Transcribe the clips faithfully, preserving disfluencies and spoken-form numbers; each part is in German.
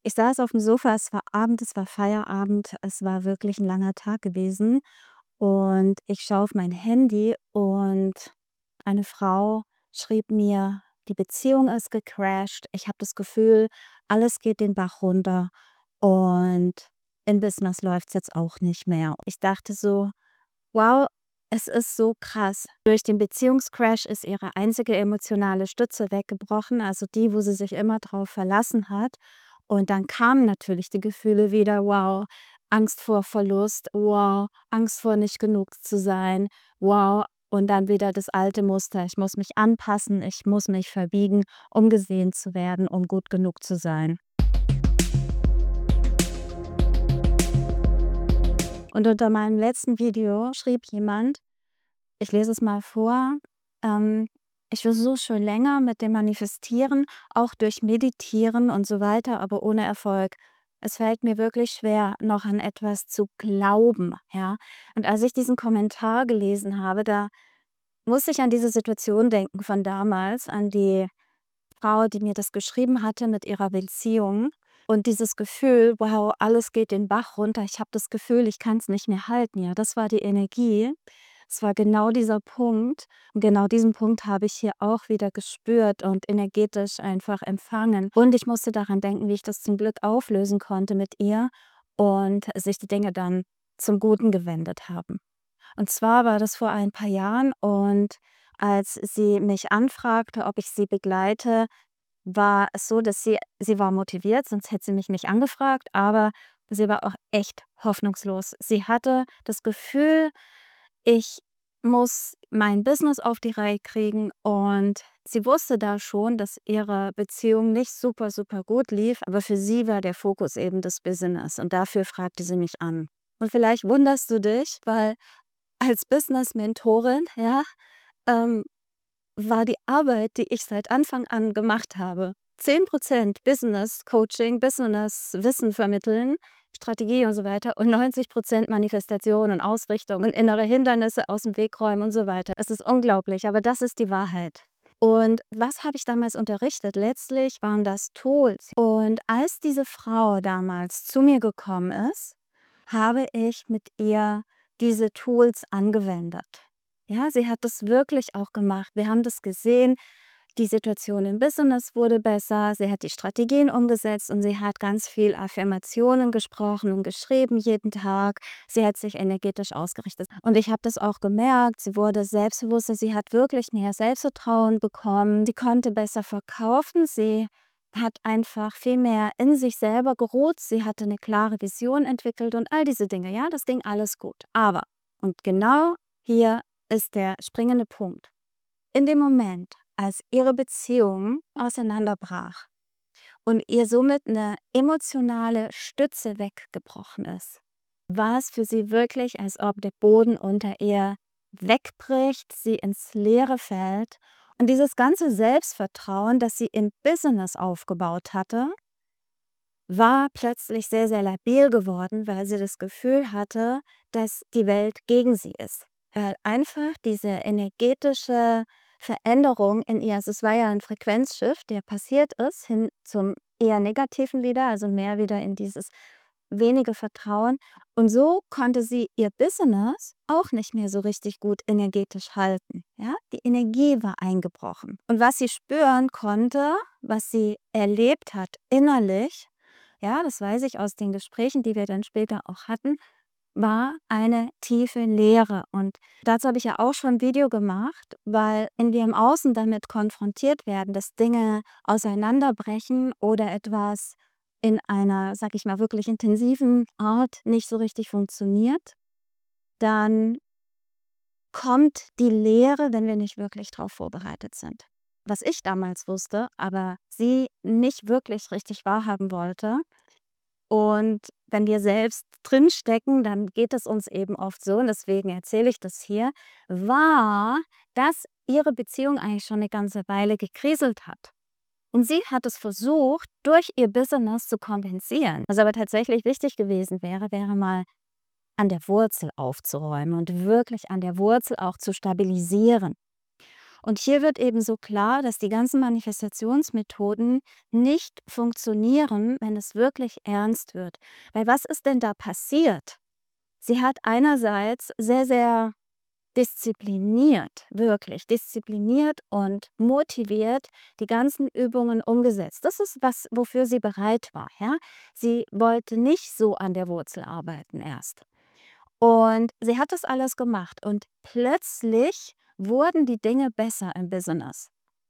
Ich saß auf dem Sofa, es war Abend, es war Feierabend, es war wirklich ein langer Tag gewesen und ich schaue auf mein Handy und eine Frau schrieb mir: „Die Beziehung ist gecrashed. Ich habe das Gefühl, alles geht den Bach runter und im Business läuft's jetzt auch nicht mehr.“ Ich dachte so: „Wow, es ist so krass.“ Durch den Beziehungscrash ist ihre einzige emotionale Stütze weggebrochen, also die, wo sie sich immer drauf verlassen hat. Und dann kamen natürlich die Gefühle wieder: Wow, Angst vor Verlust, wow, Angst vor nicht genug zu sein, wow. Und dann wieder das alte Muster: Ich muss mich anpassen, ich muss mich verbiegen, um gesehen zu werden, um gut genug zu sein. Und unter meinem letzten Video schrieb jemand, ich lese es mal vor, ähm: „Ich versuche schon länger mit dem Manifestieren, auch durch Meditieren und so weiter, aber ohne Erfolg. Es fällt mir wirklich schwer, noch an etwas zu glauben“, ja? Und als ich diesen Kommentar gelesen habe, da musste ich an diese Situation denken von damals, an die Frau, die mir das geschrieben hatte mit ihrer Beziehung und dieses Gefühl: „Wow, alles geht den Bach runter. Ich habe das Gefühl, ich kann es nicht mehr halten.“ Ja, das war die Energie. Es war genau dieser Punkt und genau diesen Punkt habe ich hier auch wieder gespürt und energetisch einfach empfangen. Und ich musste daran denken, wie ich das zum Glück auflösen konnte mit ihr und sich die Dinge dann zum Guten gewendet haben. Und zwar war das vor ein paar Jahren und als sie mich anfragte, ob ich sie begleite, war es so, dass sie sie war motiviert, sonst hätte sie mich nicht angefragt, aber sie war auch echt hoffnungslos. Sie hatte das Gefühl, ich muss mein Business auf die Reihe kriegen und sie wusste da schon, dass ihre Beziehung nicht super, super gut lief, aber für sie war der Fokus eben das Business und dafür fragte sie mich an. Und vielleicht wunderst du dich, weil als Business-Mentorin, ja, ähm, war die Arbeit, die ich seit Anfang an gemacht habe, zehn Prozent Business-Coaching, Business-Wissen vermitteln, Strategie und so weiter und neunzig Prozent Manifestation und Ausrichtung und innere Hindernisse aus dem Weg räumen und so weiter. Es ist unglaublich, aber das ist die Wahrheit. Und was habe ich damals unterrichtet? Letztlich waren das Tools. Und als diese Frau damals zu mir gekommen ist, habe ich mit ihr diese Tools angewendet. Ja, sie hat das wirklich auch gemacht. Wir haben das gesehen, die Situation im Business wurde besser, sie hat die Strategien umgesetzt und sie hat ganz viel Affirmationen gesprochen und geschrieben jeden Tag. Sie hat sich energetisch ausgerichtet. Und ich habe das auch gemerkt, sie wurde selbstbewusster, sie hat wirklich mehr Selbstvertrauen bekommen, sie konnte besser verkaufen, sie hat einfach viel mehr in sich selber geruht, sie hatte eine klare Vision entwickelt und all diese Dinge. Ja, das ging alles gut. Aber, und genau hier ist der springende Punkt. In dem Moment, als ihre Beziehung auseinanderbrach und ihr somit eine emotionale Stütze weggebrochen ist, war es für sie wirklich, als ob der Boden unter ihr wegbricht, sie ins Leere fällt und dieses ganze Selbstvertrauen, das sie im Business aufgebaut hatte, war plötzlich sehr, sehr labil geworden, weil sie das Gefühl hatte, dass die Welt gegen sie ist. Weil einfach diese energetische Veränderung in ihr, also es war ja ein Frequenzshift, der passiert ist, hin zum eher Negativen wieder, also mehr wieder in dieses wenige Vertrauen. Und so konnte sie ihr Business auch nicht mehr so richtig gut energetisch halten. Ja? Die Energie war eingebrochen. Und was sie spüren konnte, was sie erlebt hat innerlich, ja, das weiß ich aus den Gesprächen, die wir dann später auch hatten, war eine tiefe Leere. Und dazu habe ich ja auch schon ein Video gemacht, weil wenn wir im Außen damit konfrontiert werden, dass Dinge auseinanderbrechen oder etwas in einer, sag ich mal, wirklich intensiven Art nicht so richtig funktioniert, dann kommt die Leere, wenn wir nicht wirklich darauf vorbereitet sind. Was ich damals wusste, aber sie nicht wirklich richtig wahrhaben wollte, und wenn wir selbst drinstecken, dann geht es uns eben oft so, und deswegen erzähle ich das hier, war, dass ihre Beziehung eigentlich schon eine ganze Weile gekriselt hat. Und sie hat es versucht, durch ihr Business zu kompensieren. Was aber tatsächlich wichtig gewesen wäre, wäre mal an der Wurzel aufzuräumen und wirklich an der Wurzel auch zu stabilisieren. Und hier wird eben so klar, dass die ganzen Manifestationsmethoden nicht funktionieren, wenn es wirklich ernst wird. Weil was ist denn da passiert? Sie hat einerseits sehr, sehr diszipliniert, wirklich diszipliniert und motiviert die ganzen Übungen umgesetzt. Das ist was, wofür sie bereit war. Ja? Sie wollte nicht so an der Wurzel arbeiten erst. Und sie hat das alles gemacht und plötzlich wurden die Dinge besser im Business.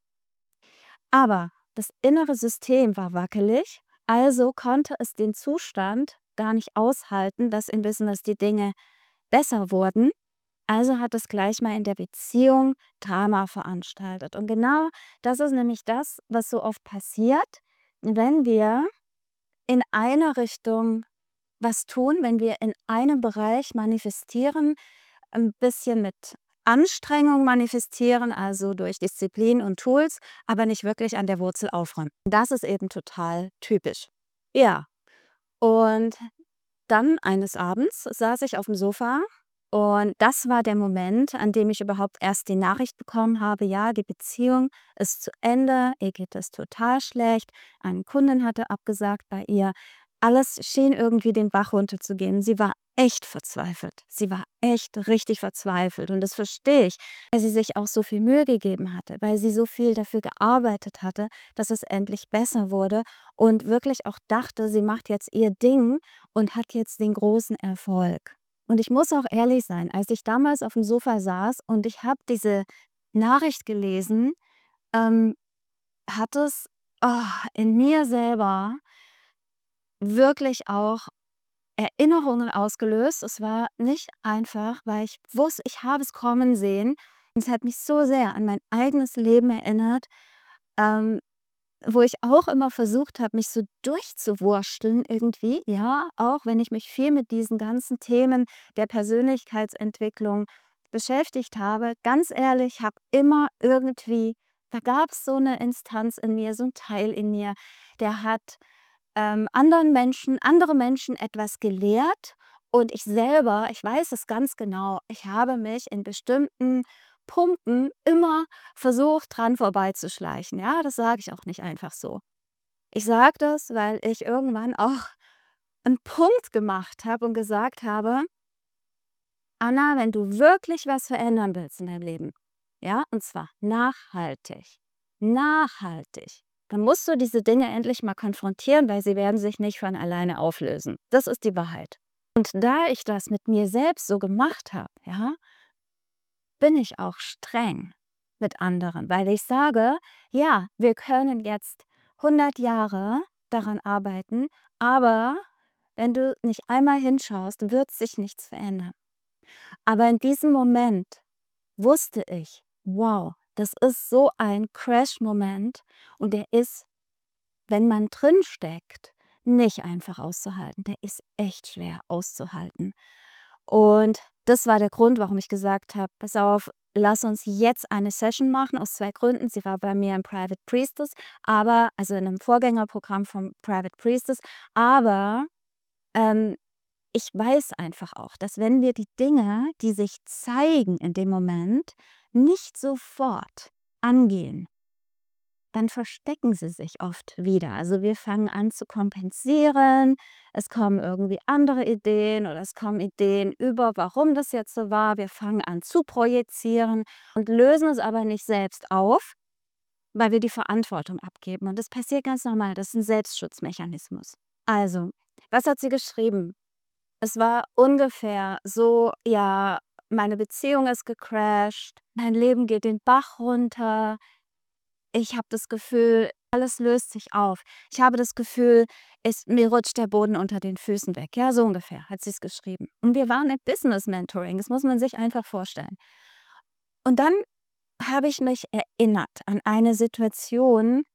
Aber das innere System war wackelig, also konnte es den Zustand gar nicht aushalten, dass im Business die Dinge besser wurden. Also hat es gleich mal in der Beziehung Drama veranstaltet. Und genau das ist nämlich das, was so oft passiert, wenn wir in eine Richtung was tun, wenn wir in einem Bereich manifestieren, ein bisschen mit Anstrengung manifestieren, also durch Disziplin und Tools, aber nicht wirklich an der Wurzel aufräumen. Das ist eben total typisch. Ja, und dann eines Abends saß ich auf dem Sofa und das war der Moment, an dem ich überhaupt erst die Nachricht bekommen habe, ja, die Beziehung ist zu Ende, ihr geht es total schlecht, eine Kundin hatte abgesagt bei ihr. Alles schien irgendwie den Bach runterzugehen. Sie war echt verzweifelt. Sie war echt richtig verzweifelt und das verstehe ich, weil sie sich auch so viel Mühe gegeben hatte, weil sie so viel dafür gearbeitet hatte, dass es endlich besser wurde und wirklich auch dachte, sie macht jetzt ihr Ding und hat jetzt den großen Erfolg. Und ich muss auch ehrlich sein, als ich damals auf dem Sofa saß und ich habe diese Nachricht gelesen, ähm, hat es oh, in mir selber wirklich auch Erinnerungen ausgelöst. Es war nicht einfach, weil ich wusste, ich habe es kommen sehen. Und es hat mich so sehr an mein eigenes Leben erinnert, ähm, wo ich auch immer versucht habe, mich so durchzuwursteln irgendwie, ja, auch wenn ich mich viel mit diesen ganzen Themen der Persönlichkeitsentwicklung beschäftigt habe. Ganz ehrlich, habe immer irgendwie, da gab es so eine Instanz in mir, so ein Teil in mir, der hat ähm, anderen Menschen, andere Menschen etwas gelehrt und ich selber, ich weiß es ganz genau, ich habe mich in bestimmten Punkten immer versucht, dran vorbeizuschleichen. Ja, das sage ich auch nicht einfach so. Ich sage das, weil ich irgendwann auch einen Punkt gemacht habe und gesagt habe: „Anna, wenn du wirklich was verändern willst in deinem Leben, ja, und zwar nachhaltig, nachhaltig, dann musst du diese Dinge endlich mal konfrontieren, weil sie werden sich nicht von alleine auflösen. Das ist die Wahrheit.“ Und da ich das mit mir selbst so gemacht habe, ja, bin ich auch streng mit anderen, weil ich sage: „Ja, wir können jetzt hundert Jahre daran arbeiten, aber wenn du nicht einmal hinschaust, wird sich nichts verändern.“ Aber in diesem Moment wusste ich: „Wow, das ist so ein Crash-Moment und der ist, wenn man drin steckt, nicht einfach auszuhalten. Der ist echt schwer auszuhalten.“ Und das war der Grund, warum ich gesagt habe: „Pass auf, lass uns jetzt eine Session machen“, aus zwei Gründen. Sie war bei mir im Private Priestess, aber also in einem Vorgängerprogramm vom Private Priestess, aber, ähm, ich weiß einfach auch, dass wenn wir die Dinge, die sich zeigen in dem Moment, nicht sofort angehen, dann verstecken sie sich oft wieder. Also wir fangen an zu kompensieren, es kommen irgendwie andere Ideen oder es kommen Ideen über, warum das jetzt so war. Wir fangen an zu projizieren und lösen es aber nicht selbst auf, weil wir die Verantwortung abgeben. Und das passiert ganz normal, das ist ein Selbstschutzmechanismus. Also, was hat sie geschrieben? Es war ungefähr so, ja, meine Beziehung ist gecrashed, mein Leben geht den Bach runter. Ich habe das Gefühl, alles löst sich auf. Ich habe das Gefühl, es mir rutscht der Boden unter den Füßen weg. Ja, so ungefähr hat sie es geschrieben. Und wir waren im Business Mentoring, das muss man sich einfach vorstellen. Und dann habe ich mich erinnert an eine Situation,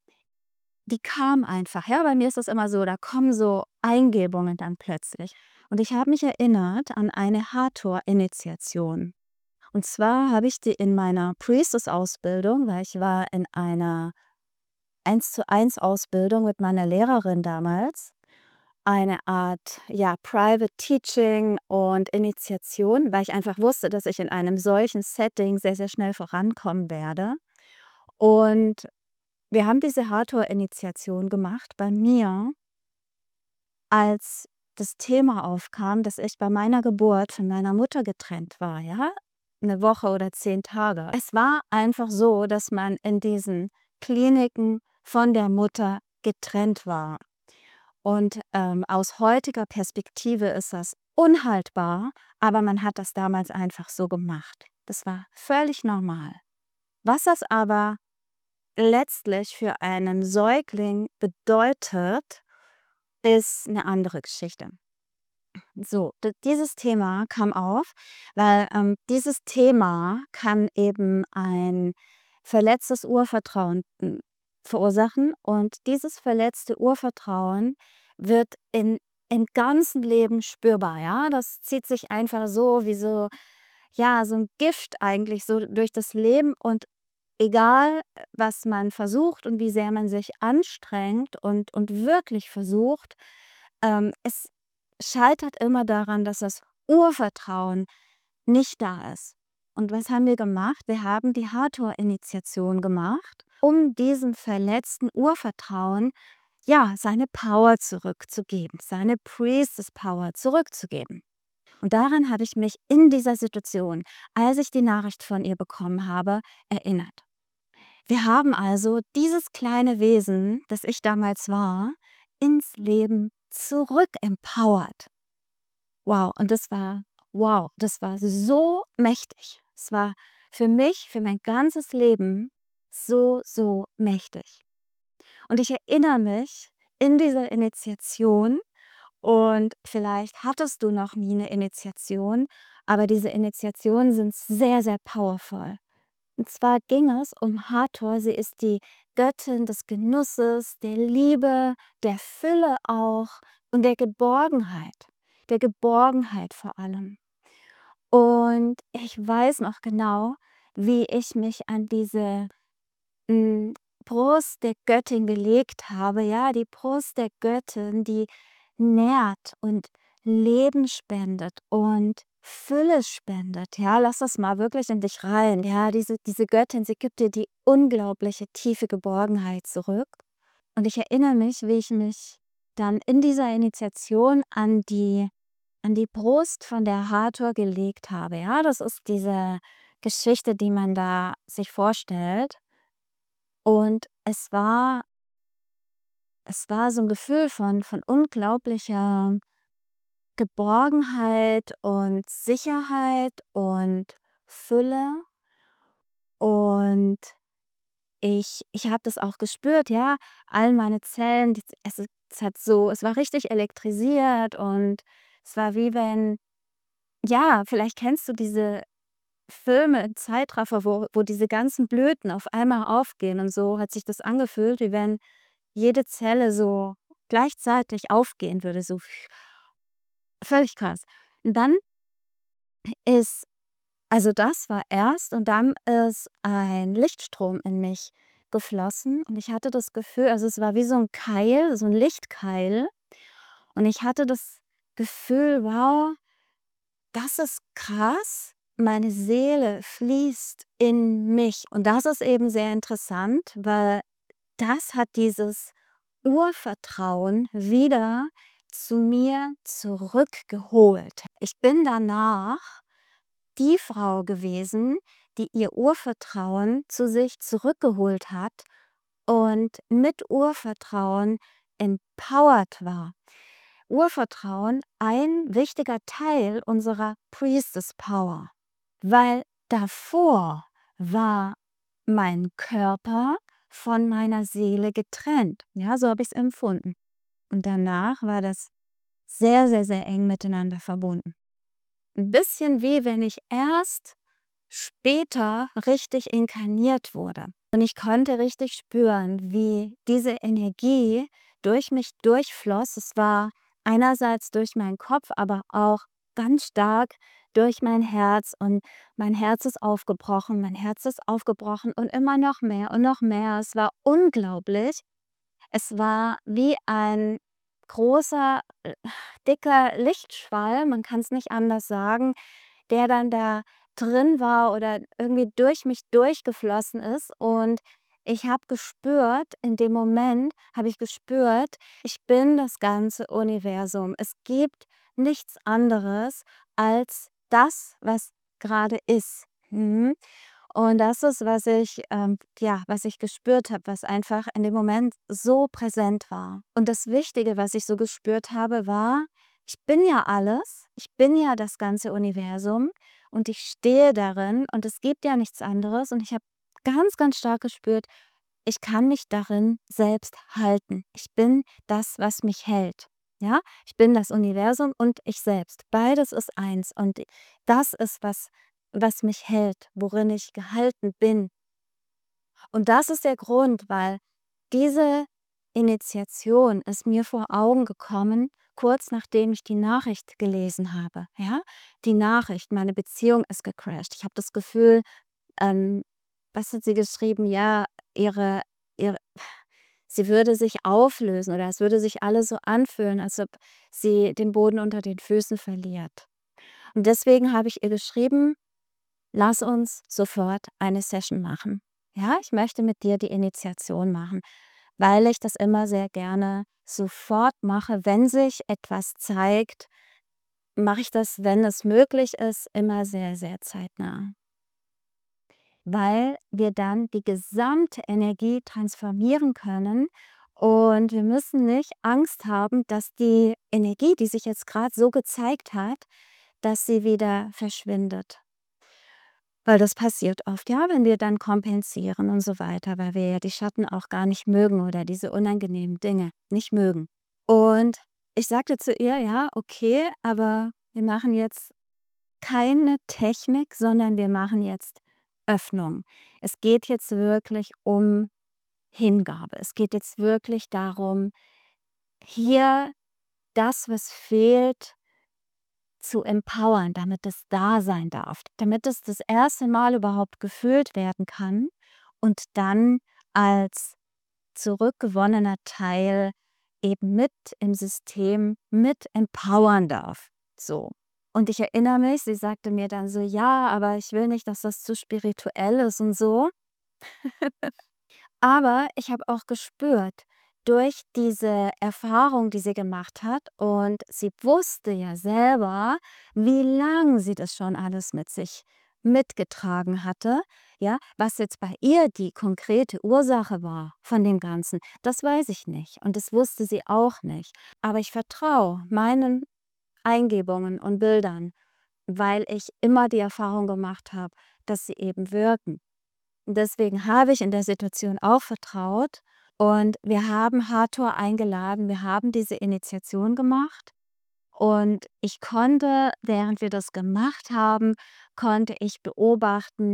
die kam einfach. Ja, bei mir ist das immer so, da kommen so Eingebungen dann plötzlich. Und ich habe mich erinnert an eine Hathor-Initiation. Und zwar habe ich die in meiner Priestess-Ausbildung, weil ich war in einer Eins-zu-eins Ausbildung mit meiner Lehrerin damals. eine Art, ja, Private Teaching und Initiation, weil ich einfach wusste, dass ich in einem solchen Setting sehr, sehr schnell vorankommen werde. Und wir haben diese Hathor-Initiation gemacht bei mir, als das Thema aufkam, dass ich bei meiner Geburt von meiner Mutter getrennt war, ja, eine Woche oder zehn Tage. Es war einfach so, dass man in diesen Kliniken von der Mutter getrennt war. Und, ähm, aus heutiger Perspektive ist das unhaltbar, aber man hat das damals einfach so gemacht. Das war völlig normal. Was das aber letztlich für einen Säugling bedeutet, ist eine andere Geschichte. So, d dieses Thema kam auf, weil, ähm, dieses Thema kann eben ein verletztes Urvertrauen, hm, verursachen, und dieses verletzte Urvertrauen wird in im ganzen Leben spürbar, ja? Das zieht sich einfach so wie so, ja, so ein Gift eigentlich so durch das Leben, und egal, äh, was man versucht und wie sehr man sich anstrengt und und wirklich versucht, ähm, es scheitert immer daran, dass das Urvertrauen nicht da ist. Und was haben wir gemacht? Wir haben die Hathor-Initiation gemacht, um diesem verletzten Urvertrauen, ja, seine Power zurückzugeben, seine Priestess-Power zurückzugeben. Und daran habe ich mich in dieser Situation, als ich die Nachricht von ihr bekommen habe, erinnert. Wir haben also dieses kleine Wesen, das ich damals war, ins Leben zurück empowert. Wow, und das war wow, das war so mächtig. Es war für mich, für mein ganzes Leben so, so mächtig. Und ich erinnere mich in dieser Initiation, und vielleicht hattest du noch nie eine Initiation, aber diese Initiationen sind sehr, sehr powerful. Und zwar ging es um Hathor. Sie ist die Göttin des Genusses, der Liebe, der Fülle auch und der Geborgenheit. Der Geborgenheit vor allem. Und ich weiß noch genau, wie ich mich an diese hm, Brust der Göttin gelegt habe. Ja, die Brust der Göttin, die nährt und Leben spendet und Fülle spendet. Ja, lass das mal wirklich in dich rein. Ja, diese, diese Göttin, sie gibt dir die unglaubliche tiefe Geborgenheit zurück. Und ich erinnere mich, wie ich mich dann in dieser Initiation an die, an die Brust von der Hathor gelegt habe. Ja, das ist diese Geschichte, die man da sich vorstellt. Und es war es war so 'n Gefühl von von unglaublicher Geborgenheit und Sicherheit und Fülle. Und ich ich habe das auch gespürt, ja, all meine Zellen, die es es hat so es war richtig elektrisiert, und es war wie wenn, ja, vielleicht kennst du diese Filme im Zeitraffer, wo wo diese ganzen Blüten auf einmal aufgehen, und so hat sich das angefühlt, wie wenn jede Zelle so gleichzeitig aufgehen würde, so völlig krass. Und dann ist also das war erst, und dann ist ein Lichtstrom in mich geflossen, und ich hatte das Gefühl, also es war wie so ein Keil, so ein Lichtkeil, und ich hatte das Gefühl: „Wow, das ist krass. Meine Seele fließt in mich.“ Und das ist eben sehr interessant, weil das hat dieses Urvertrauen wieder zu mir zurückgeholt. Ich bin danach die Frau gewesen, die ihr Urvertrauen zu sich zurückgeholt hat und mit Urvertrauen empowered war. Urvertrauen ein wichtiger Teil unserer Priestess Power, weil davor war mein Körper von meiner Seele getrennt. Ja, so habe ich es empfunden. Und danach war das sehr, sehr, sehr eng miteinander verbunden. Ein bisschen wie wenn ich erst später richtig inkarniert wurde. Und ich konnte richtig spüren, wie diese Energie durch mich durchfloss. Es war einerseits durch meinen Kopf, aber auch ganz stark durch mein Herz. Und mein Herz ist aufgebrochen, mein Herz ist aufgebrochen und immer noch mehr und noch mehr. Es war unglaublich. Es war wie ein großer, äh, dicker Lichtschwall, man kann es nicht anders sagen, der dann da drin war oder irgendwie durch mich durchgeflossen ist. Und ich habe gespürt, in dem Moment habe ich gespürt, ich bin das ganze Universum. Es gibt nichts anderes als das, was gerade ist. Mhm. Und das ist, was ich, ähm, ja, was ich gespürt habe, was einfach in dem Moment so präsent war. Und das Wichtige, was ich so gespürt habe, war, ich bin ja alles, ich bin ja das ganze Universum und ich stehe darin und es gibt ja nichts anderes. Und ich habe ganz, ganz stark gespürt, ich kann mich darin selbst halten. Ich bin das, was mich hält. Ja, ich bin das Universum und ich selbst. Beides ist eins. Und das ist, was, was mich hält, worin ich gehalten bin. Und das ist der Grund, weil diese Initiation ist mir vor Augen gekommen, kurz nachdem ich die Nachricht gelesen habe. Ja, die Nachricht, meine Beziehung ist gecrashed. Ich habe das Gefühl, ähm, was hat sie geschrieben? Ja, ihre, ihre, sie würde sich auflösen oder es würde sich alles so anfühlen, als ob sie den Boden unter den Füßen verliert. Und deswegen habe ich ihr geschrieben, lass uns sofort eine Session machen. Ja, ich möchte mit dir die Initiation machen, weil ich das immer sehr gerne sofort mache. Wenn sich etwas zeigt, mache ich das, wenn es möglich ist, immer sehr, sehr zeitnah. Weil wir dann die gesamte Energie transformieren können und wir müssen nicht Angst haben, dass die Energie, die sich jetzt gerade so gezeigt hat, dass sie wieder verschwindet. Weil das passiert oft, ja, wenn wir dann kompensieren und so weiter, weil wir ja die Schatten auch gar nicht mögen oder diese unangenehmen Dinge nicht mögen. Und ich sagte zu ihr: „Ja, okay, aber wir machen jetzt keine Technik, sondern wir machen jetzt Öffnung. Es geht jetzt wirklich um Hingabe. Es geht jetzt wirklich darum, hier das, was fehlt, zu empowern, damit es da sein darf, damit es das erste Mal überhaupt gefühlt werden kann und dann als zurückgewonnener Teil eben mit im System mit empowern darf. So. Und ich erinnere mich, sie sagte mir dann so: „Ja, aber ich will nicht, dass das zu spirituell ist und so.“ Aber ich habe auch gespürt, durch diese Erfahrung, die sie gemacht hat und sie wusste ja selber, wie lang sie das schon alles mit sich mitgetragen hatte, ja, was jetzt bei ihr die konkrete Ursache war von dem Ganzen, das weiß ich nicht und das wusste sie auch nicht. Aber ich vertraue meinen Eingebungen und Bildern, weil ich immer die Erfahrung gemacht habe, dass sie eben wirken. Und deswegen habe ich in der Situation auch vertraut und wir haben Hathor eingeladen. Wir haben diese Initiation gemacht und ich konnte, während wir das gemacht haben, konnte ich beobachten,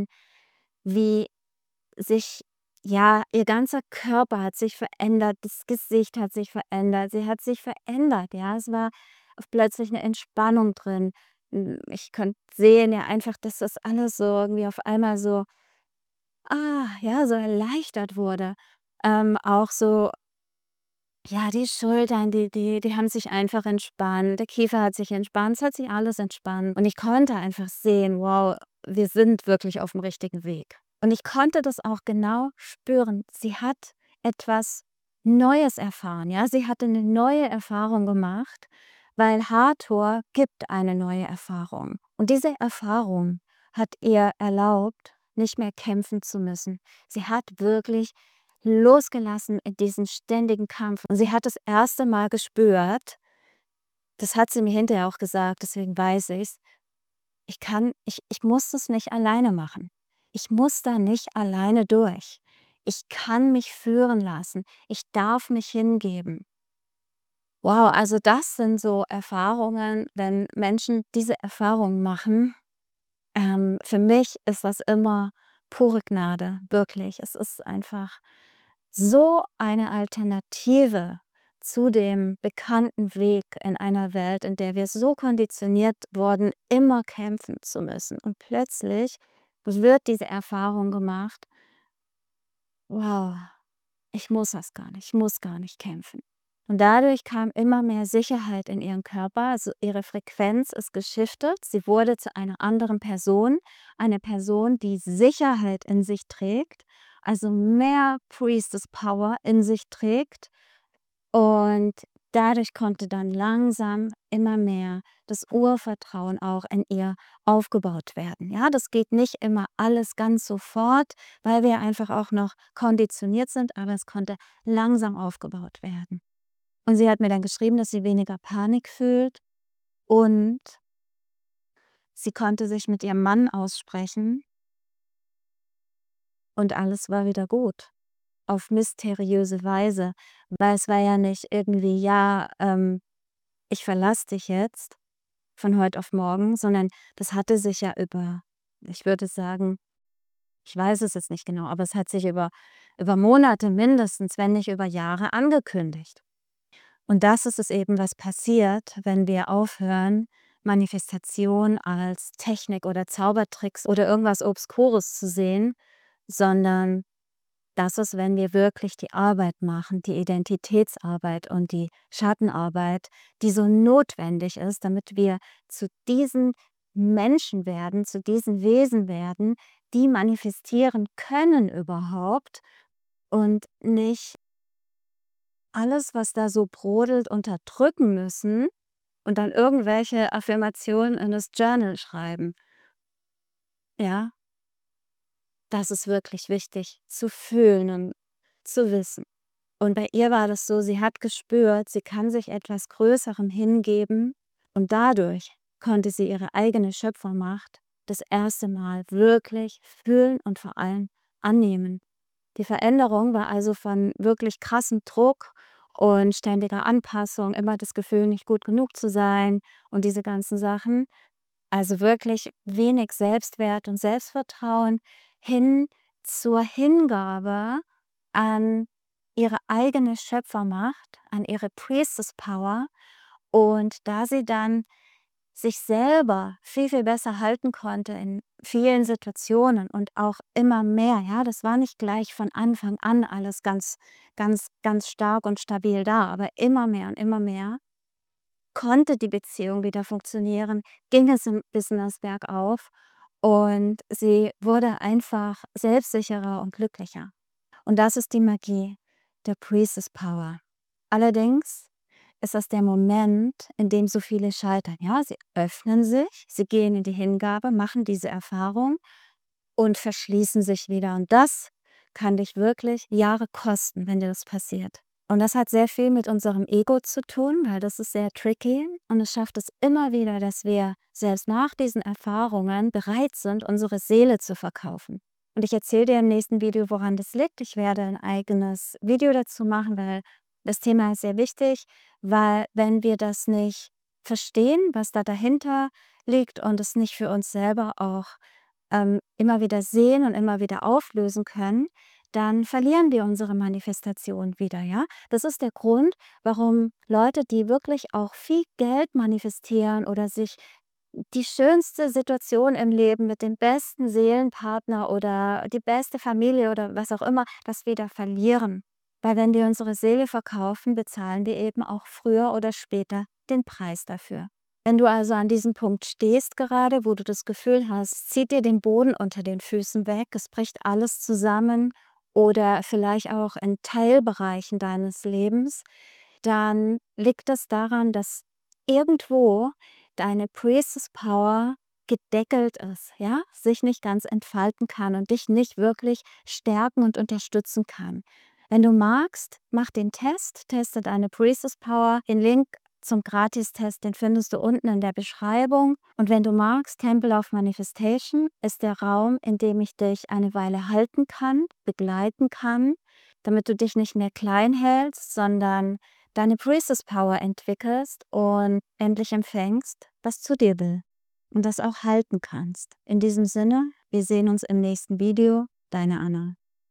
wie sich, ja, ihr ganzer Körper hat sich verändert, das Gesicht hat sich verändert, sie hat sich verändert, ja. Es war plötzlich eine Entspannung drin. Hm, ich konnte sehen, ja, einfach, dass das alles so irgendwie auf einmal so Ah, ja, so erleichtert wurde. Ähm, auch so, ja, die Schultern, die die die haben sich einfach entspannt. Der Kiefer hat sich entspannt, es hat sich alles entspannt. Und ich konnte einfach sehen: „Wow, wir sind wirklich auf dem richtigen Weg.“ Und ich konnte das auch genau spüren. Sie hat etwas Neues erfahren, ja? Sie hatte eine neue Erfahrung gemacht, weil Hathor gibt eine neue Erfahrung. Und diese Erfahrung hat ihr erlaubt, nicht mehr kämpfen zu müssen. Sie hat wirklich losgelassen in diesen ständigen Kampf. Und sie hat das erste Mal gespürt, das hat sie mir hinterher auch gesagt, deswegen weiß ich's, ich kann ich ich muss das nicht alleine machen. Ich muss da nicht alleine durch. Ich kann mich führen lassen. Ich darf mich hingeben. Wow, also das sind so Erfahrungen, wenn Menschen diese Erfahrungen machen. Ähm, für mich ist das immer pure Gnade, wirklich. Es ist einfach so eine Alternative zu dem bekannten Weg in einer Welt, in der wir so konditioniert wurden, immer kämpfen zu müssen. Und plötzlich wird diese Erfahrung gemacht, wow, ich muss das gar nicht, ich muss gar nicht kämpfen. Und dadurch kam immer mehr Sicherheit in ihren Körper, also ihre Frequenz ist geschiftet. Sie wurde zu einer anderen Person, eine Person, die Sicherheit in sich trägt, also mehr Priestess Power in sich trägt. Und dadurch konnte dann langsam immer mehr das Urvertrauen auch in ihr aufgebaut werden. Ja, das geht nicht immer alles ganz sofort, weil wir einfach auch noch konditioniert sind, aber es konnte langsam aufgebaut werden. Und sie hat mir dann geschrieben, dass sie weniger Panik fühlt und sie konnte sich mit ihrem Mann aussprechen und alles war wieder gut. Auf mysteriöse Weise, weil es war ja nicht irgendwie, ja, ähm, ich verlasse dich jetzt von heute auf morgen, sondern das hatte sich ja über, ich würde sagen, ich weiß es jetzt nicht genau, aber es hat sich über, über Monate mindestens, wenn nicht über Jahre angekündigt. Und das ist es eben, was passiert, wenn wir aufhören, Manifestation als Technik oder Zaubertricks oder irgendwas Obskures zu sehen, sondern das ist, wenn wir wirklich die Arbeit machen, die Identitätsarbeit und die Schattenarbeit, die so notwendig ist, damit wir zu diesen Menschen werden, zu diesen Wesen werden, die manifestieren können überhaupt und nicht alles, was da so brodelt, unterdrücken müssen und dann irgendwelche Affirmationen in das Journal schreiben. Ja, das ist wirklich wichtig zu fühlen und zu wissen. Und bei ihr war das so, sie hat gespürt, sie kann sich etwas Größerem hingeben und dadurch konnte sie ihre eigene Schöpfermacht das erste Mal wirklich fühlen und vor allem annehmen. Die Veränderung war also von wirklich krassem Druck und ständiger Anpassung, immer das Gefühl, nicht gut genug zu sein und diese ganzen Sachen. Also wirklich wenig Selbstwert und Selbstvertrauen hin zur Hingabe an ihre eigene Schöpfermacht, an ihre Priestess Power. Und da sie dann sich selber viel, viel besser halten konnte in vielen Situationen und auch immer mehr, ja, das war nicht gleich von Anfang an alles ganz, ganz, ganz stark und stabil da, aber immer mehr und immer mehr konnte die Beziehung wieder funktionieren, ging es im Business bergauf und sie wurde einfach selbstsicherer und glücklicher. Und das ist die Magie der Priestess Power. Allerdings ist das der Moment, in dem so viele scheitern. Ja, sie öffnen sich, sie gehen in die Hingabe, machen diese Erfahrung und verschließen sich wieder. Und das kann dich wirklich Jahre kosten, wenn dir das passiert. Und das hat sehr viel mit unserem Ego zu tun, weil das ist sehr tricky und es schafft es immer wieder, dass wir selbst nach diesen Erfahrungen bereit sind, unsere Seele zu verkaufen. Und ich erzähle dir im nächsten Video, woran das liegt. Ich werde ein eigenes Video dazu machen, weil das Thema ist sehr wichtig, weil wenn wir das nicht verstehen, was da dahinter liegt und es nicht für uns selber auch ähm, immer wieder sehen und immer wieder auflösen können, dann verlieren wir unsere Manifestation wieder, ja? Das ist der Grund, warum Leute, die wirklich auch viel Geld manifestieren oder sich die schönste Situation im Leben mit dem besten Seelenpartner oder die beste Familie oder was auch immer, das wieder verlieren. Weil wenn wir unsere Seele verkaufen, bezahlen wir eben auch früher oder später den Preis dafür. Wenn du also an diesem Punkt stehst gerade, wo du das Gefühl hast, zieht dir den Boden unter den Füßen weg, es bricht alles zusammen oder vielleicht auch in Teilbereichen deines Lebens, dann liegt das daran, dass irgendwo deine Priestess Power gedeckelt ist, ja, sich nicht ganz entfalten kann und dich nicht wirklich stärken und unterstützen kann. Wenn du magst, mach den Test, teste deine Priestess Power. Den Link zum Gratistest, den findest du unten in der Beschreibung. Und wenn du magst, Temple of Manifestation ist der Raum, in dem ich dich eine Weile halten kann, begleiten kann, damit du dich nicht mehr klein hältst, sondern deine Priestess Power entwickelst und endlich empfängst, was zu dir will. Und das auch halten kannst. In diesem Sinne, wir sehen uns im nächsten Video. Deine Anna.